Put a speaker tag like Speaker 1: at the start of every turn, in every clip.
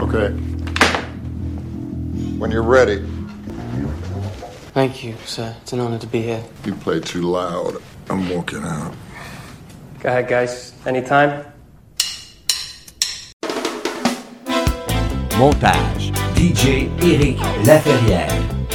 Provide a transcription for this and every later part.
Speaker 1: Okay. When you're ready.
Speaker 2: Thank you, sir. It's an honor to be here.
Speaker 1: You play too loud. I'm walking out.
Speaker 3: Go ahead, guys. Anytime.
Speaker 4: Montage DJ Éric Laferrière.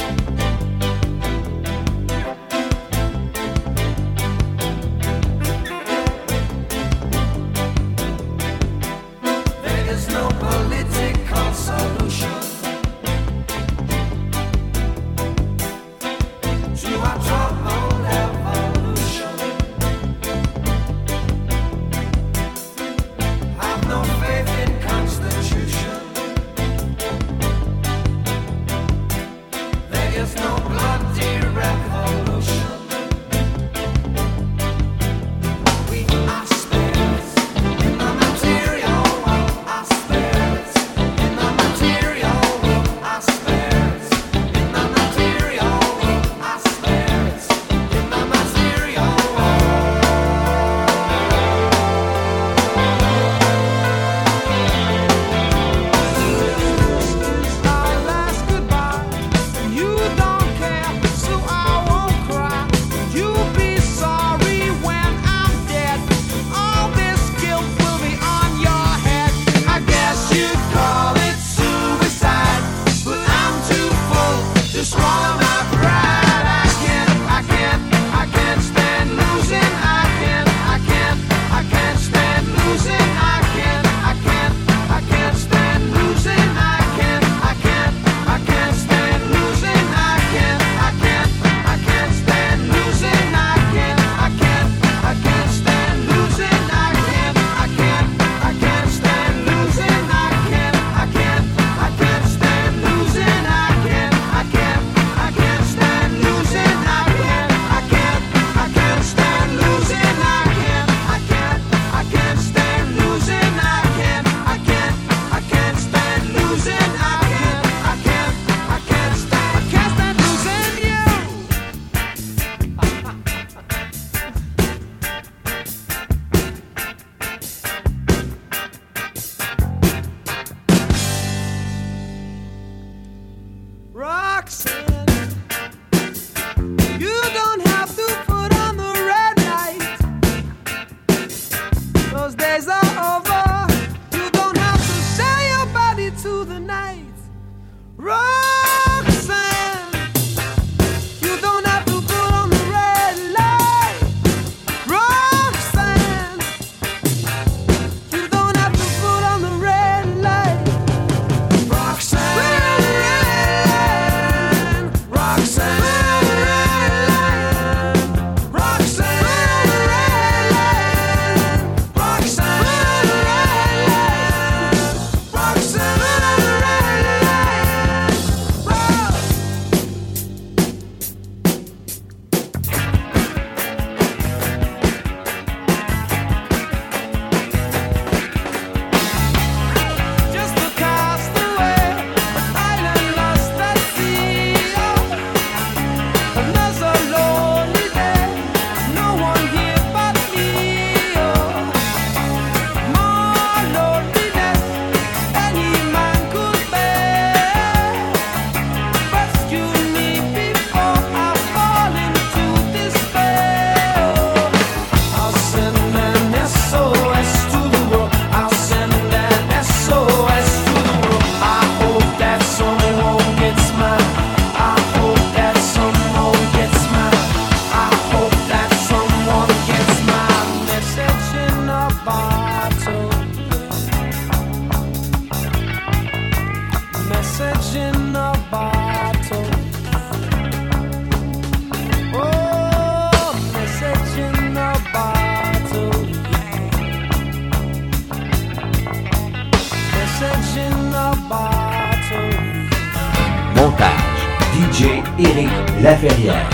Speaker 4: DJ Éric Laferrière.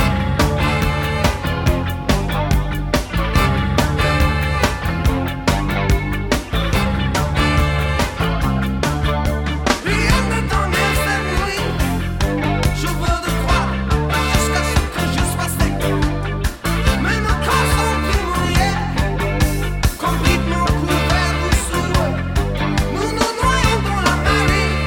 Speaker 5: Complètement couvert de sourds, nous nous noyons dans la marée.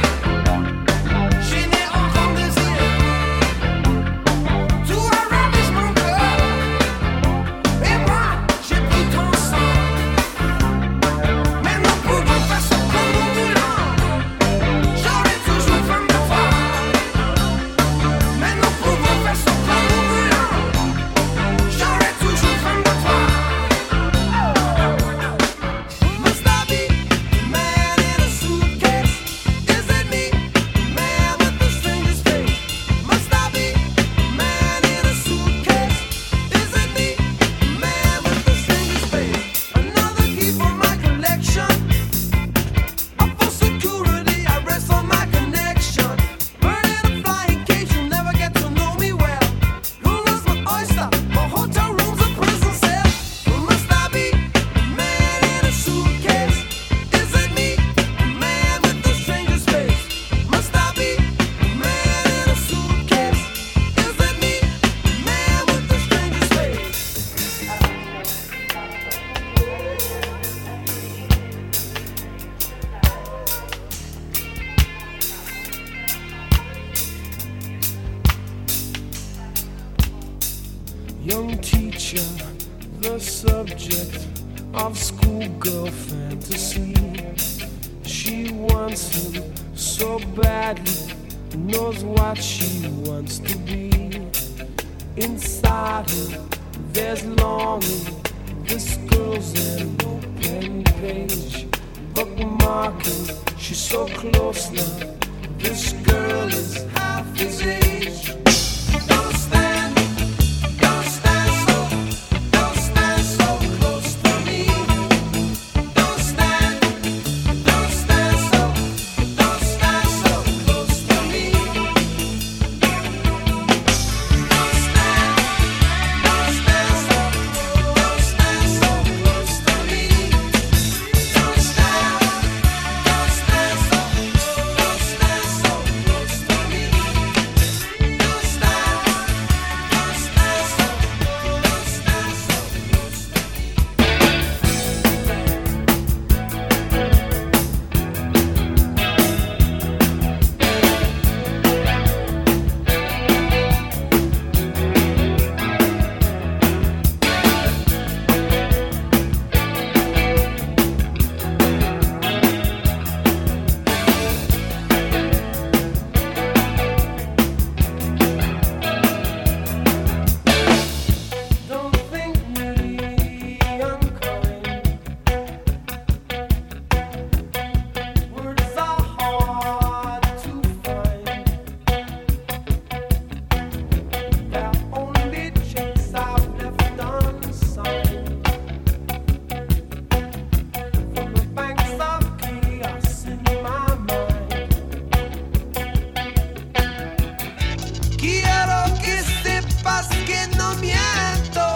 Speaker 5: young teacher, the subject of schoolgirl fantasy. She wants him so badly, knows what she wants to be. Inside her, there's longing. This girl's an open page, bookmarking. She's so close now. This girl is half his age. Don't stand so close to me. Don't stand so close to me. Don't stand so close to me. Don't stand so close to me. Don't think me unkind. Words are hard to find. They're only checks I've left unsigned. From the banks of chaos in my mind. Quiero que sepas que no miento.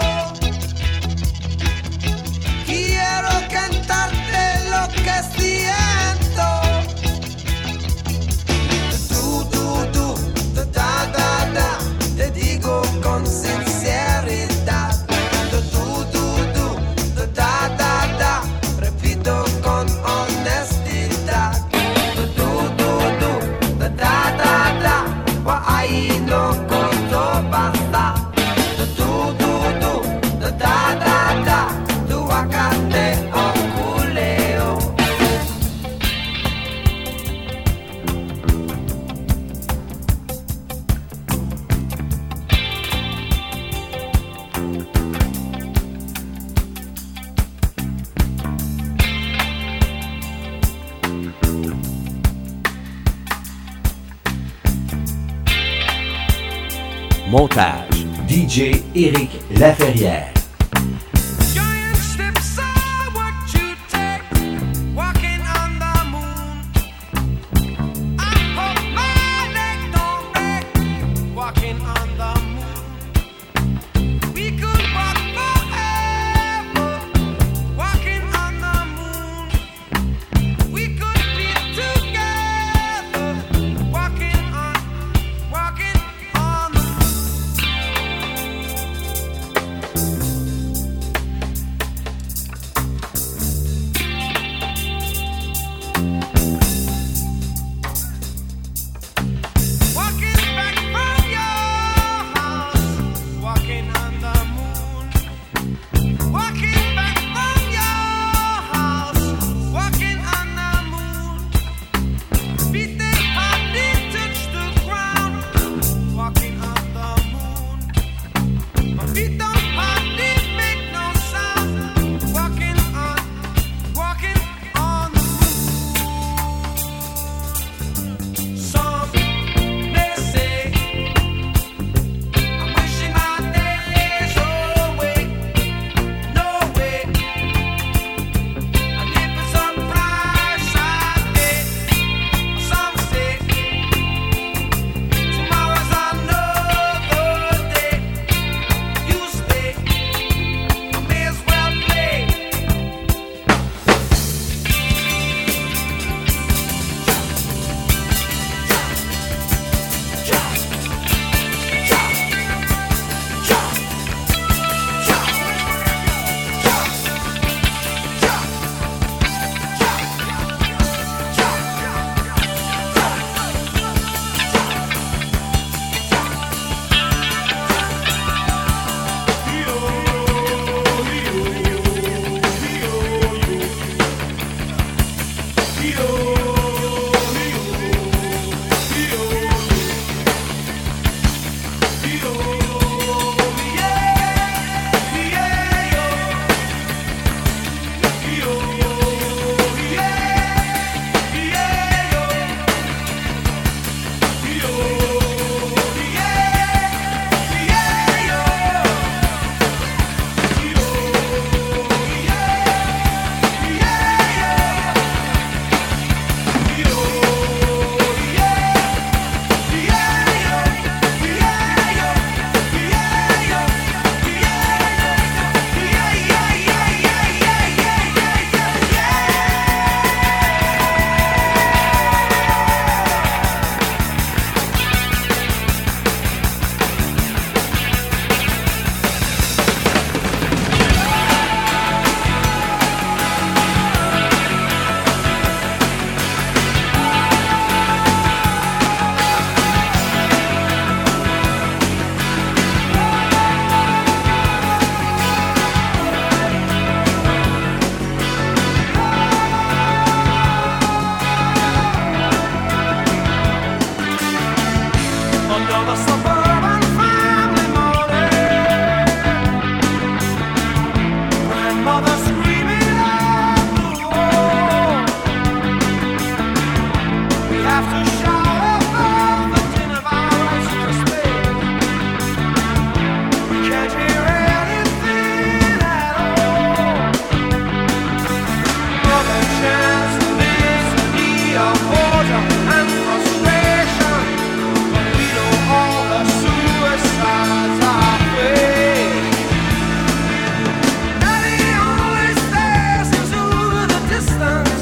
Speaker 5: Quiero cantarte lo que siento. Da, te digo con sinceridad. Da, repito con honestidad. Da, wa ahí no corto basta. Da, tu acate o culeo.
Speaker 4: Montage DJ Éric Laferrière.
Speaker 5: Giant steps are what you take, walking on the moon. I hope my leg don't break, walking on the moon. We could walk forever, walking on the moon. We could be together, walking on the moon. the suburban family morning. Grandmother screaming at the wall. We have to shout above the din of our righteous faith. We can't hear anything at all. Mother chants the litany of order and frustration, but we know all the suicides are fake. Daddy always stares into the distance.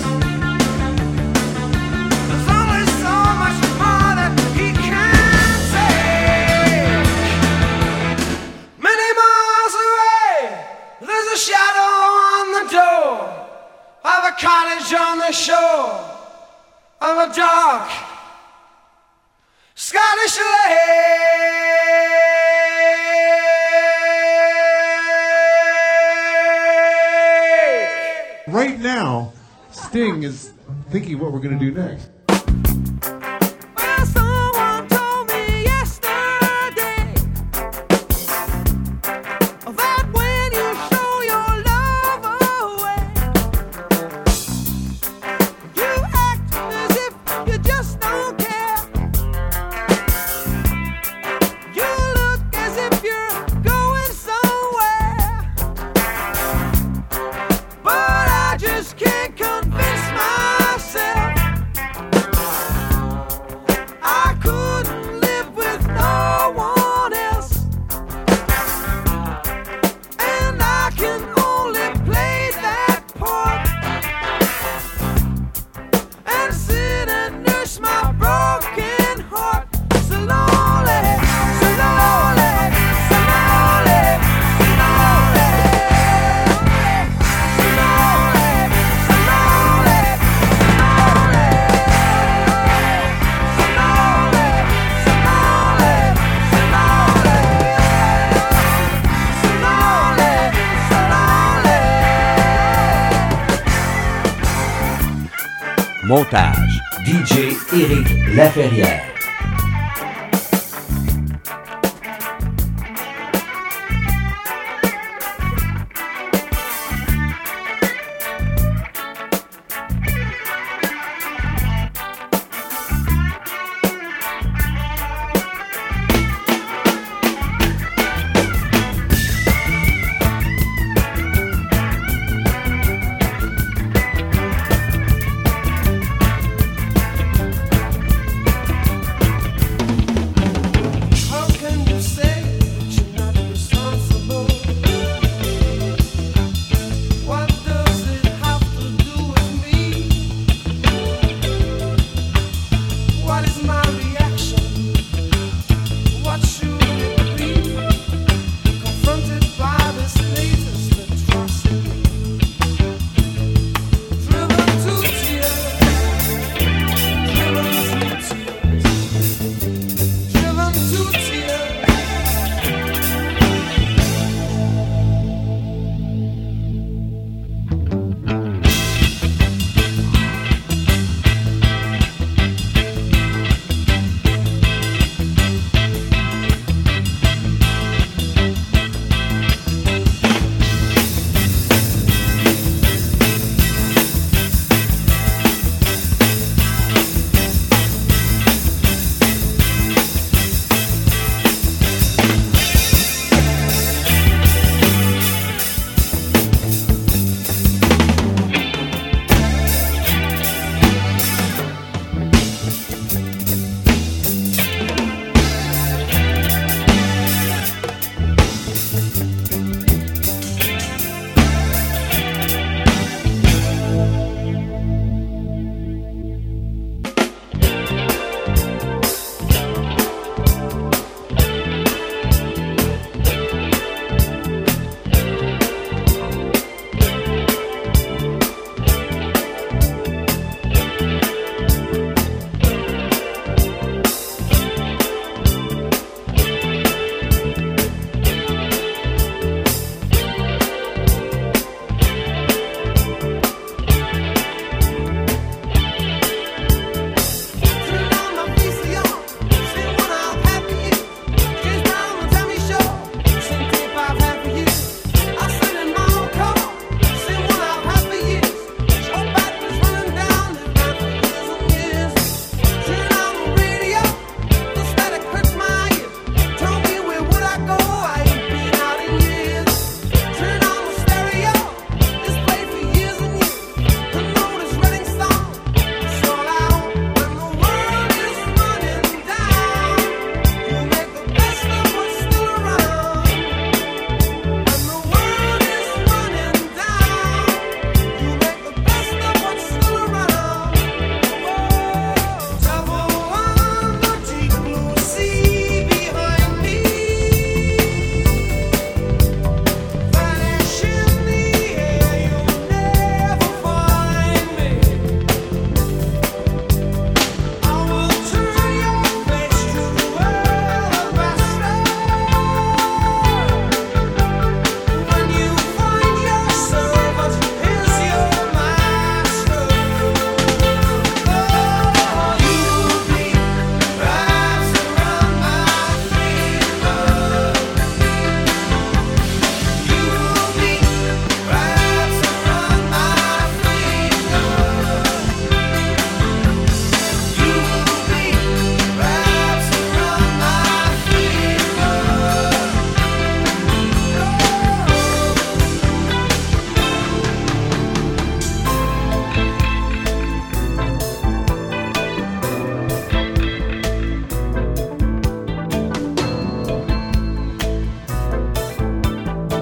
Speaker 5: There's only so much more that he can take. Many miles away, there's a shadow on the door of a cottage on the shore of a dark Scottish lake.
Speaker 6: Right now, Sting is thinking what we're going to do next.
Speaker 5: Well, someone told me yesterday that when you show your love away, you act as if you just don't care. You look as if you're going somewhere, but I just can't convince myself I couldn't live with no one else, and I can only play that part and sit and nurse my broken heart. So lonely, so lonely, so lonely, so lonely, so lonely, so lonely,
Speaker 4: Montage DJ Éric Laferrière.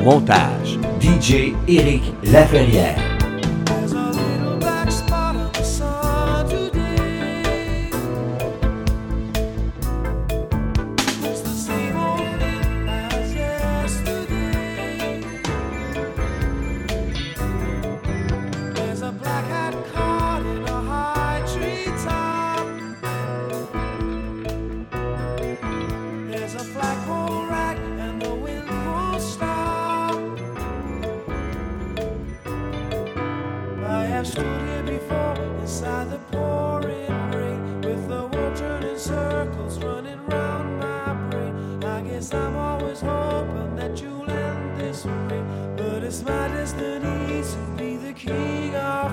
Speaker 4: Montage, DJ Éric Laferrière.
Speaker 5: There's a little black spot on the sun today. It's the same old thing as yesterday. There's a black hat caught in a high tree top. There's a flagpole rack and the wind won't stop. I have stood here before inside the pouring rain, with the world turning circles running round my brain. I guess I'm always hoping that you'll end this way, but it's my destiny to be the king of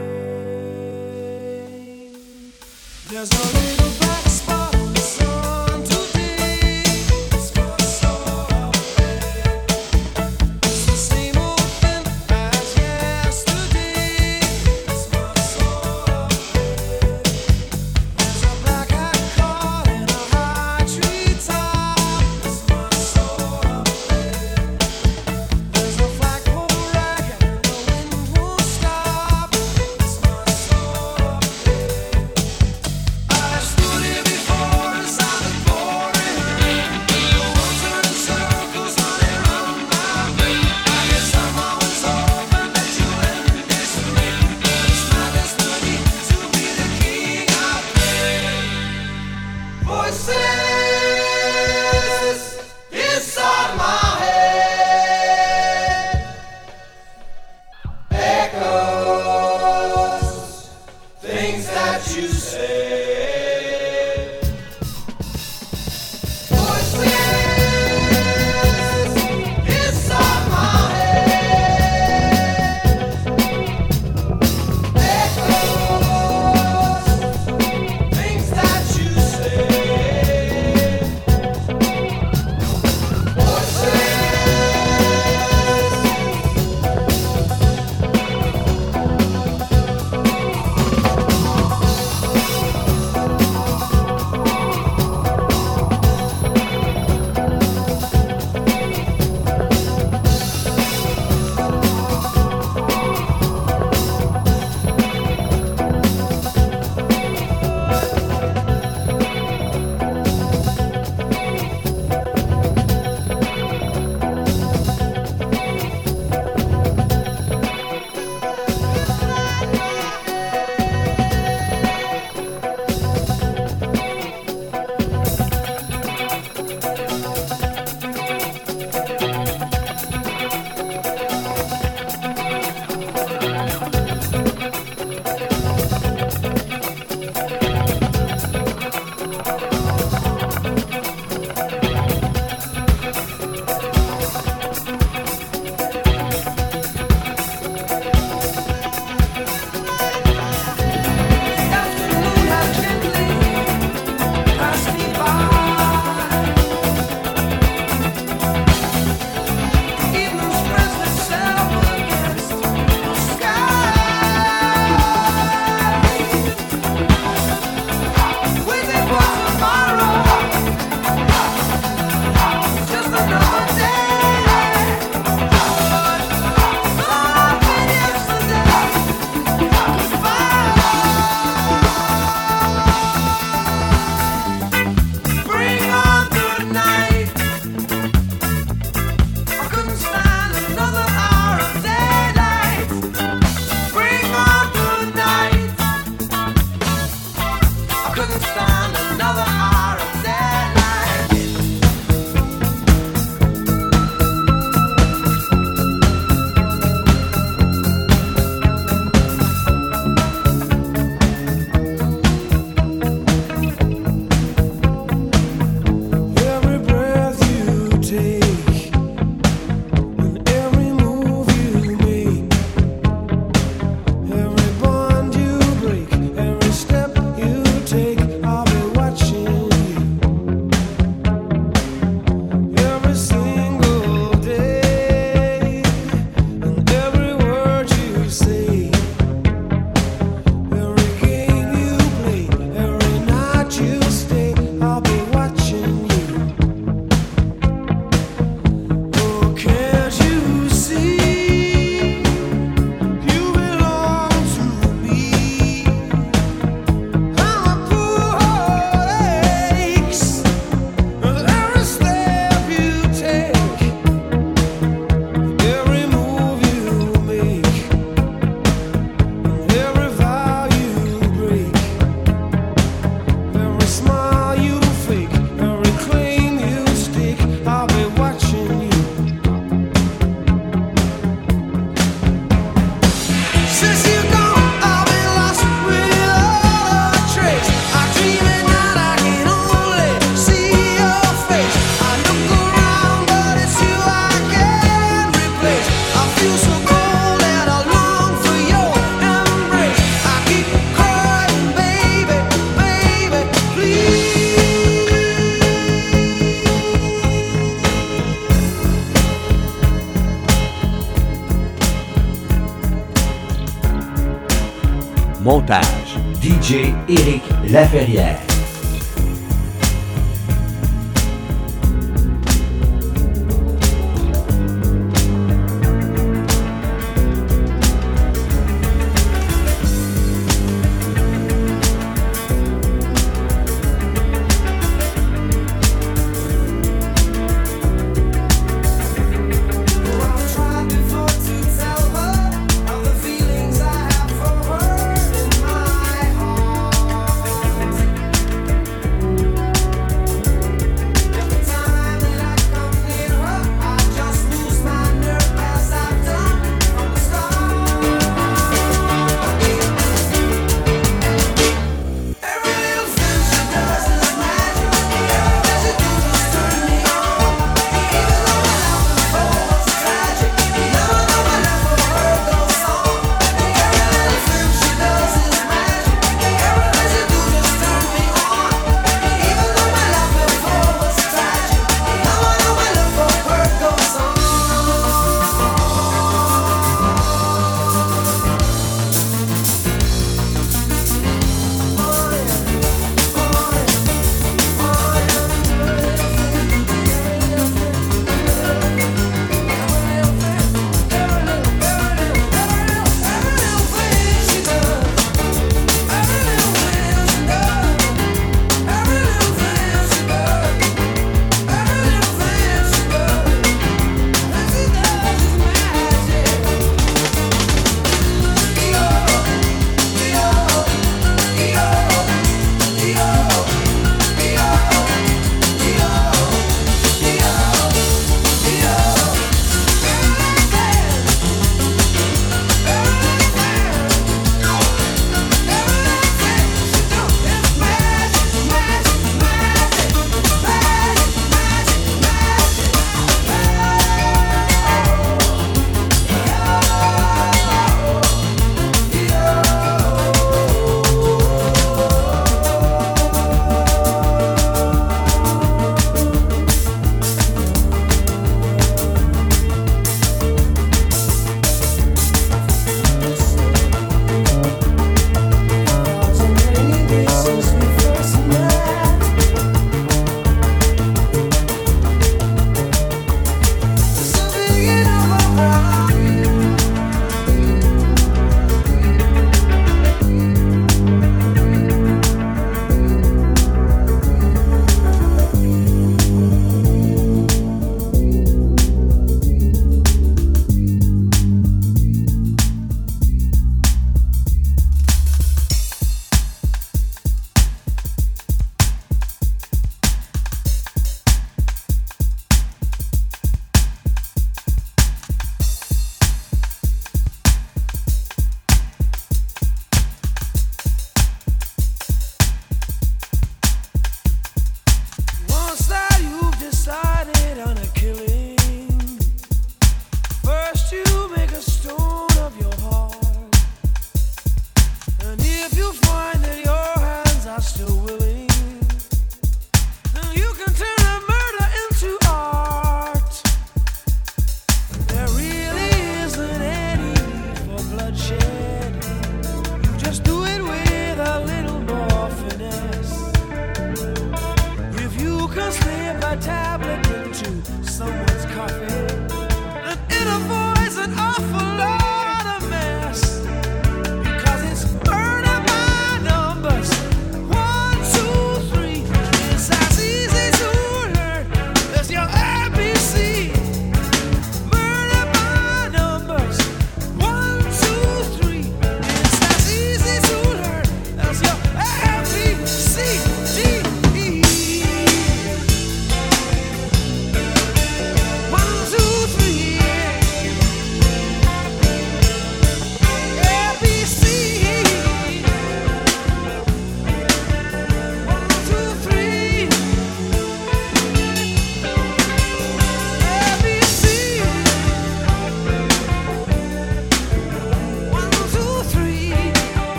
Speaker 5: pain. There's a little black spot on the sun today. It's my soul of pain. It's the same old thing as yesterday. It's my soul of pain. There's a black hat caught in a high tree top. It's my soul of pain. There's a flagpole rack and the wind won't stop. It's my soul of pain. I stood here before inside the pouring rain, with the world turning circles running round my brain. I guess I'm always hoping that you'll end this way, but it's my destiny to be the king of pain. Voices inside my head, echoes, things that you say. Voices inside my head, echoes, things that you say. Every bond you break, every step you take, I'll be watching.
Speaker 4: DJ Éric Laferrière.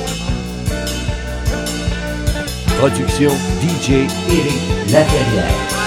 Speaker 4: Production DJ Éric Laferrière.